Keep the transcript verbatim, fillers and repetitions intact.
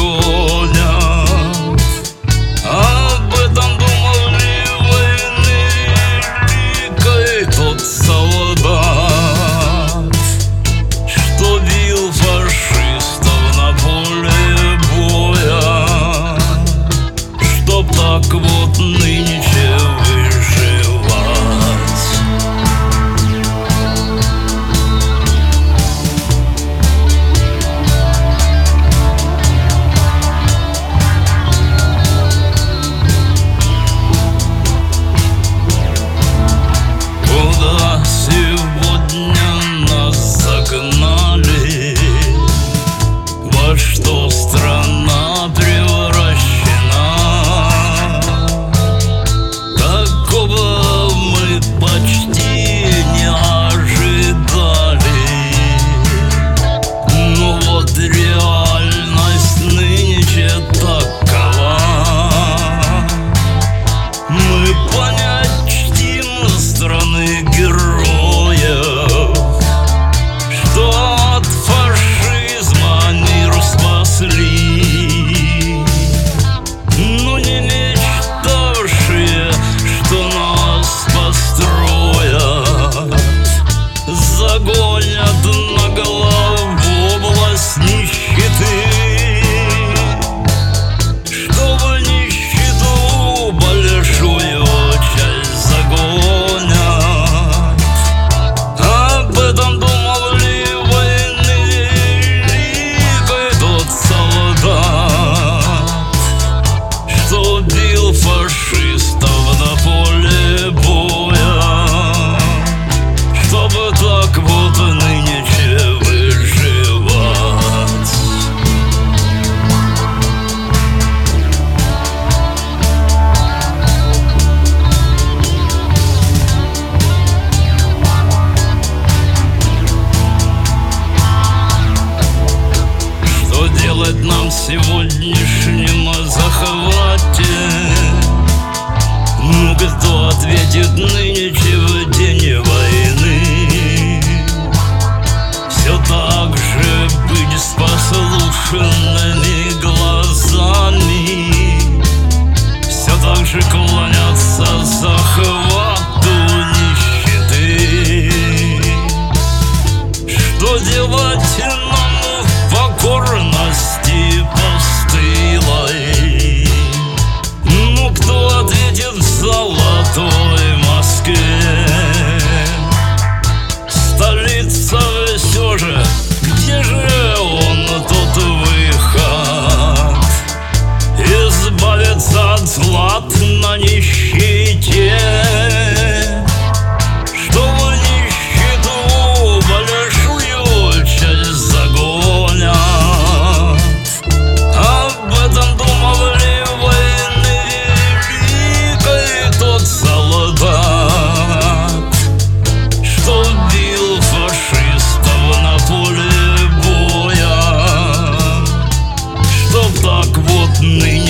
загонят. Об этом думал ли войны великой тот солдат, что бил фашистов на поле боя, чтоб так вот нынче выживать. Куда сегодня нас загнали, во что страна превращена? Такого мы почти не ожидали. Но вот реальность нынче такова. Мы понять чтим страны героев, что от фашизма мир спасли, но не мечтавшие, что нас построят, загонят наголо в область нищеты, чтобы нищету большую часть загонят. Об этом думал ли войны великой тот солдат, что бил фашистов на поле боя, чтобы так вот нынче выживать. Что делать нам в сегодняшнем захвате? Ну, кто ответит нынче в день войны? Все так же быть с послушными глазами, все так же клоняться захвату нищеты. Что делать нам в покорности постылой? Ну, кто ответит в золотой Москве? Столица все же, где же он, тот выход? Избавиться от злат на нищете, чтобы нищету большую часть загонят. Об этом думал ли войны великой тот солдат, что бил фашистов на поле боя, чтоб так вот ныне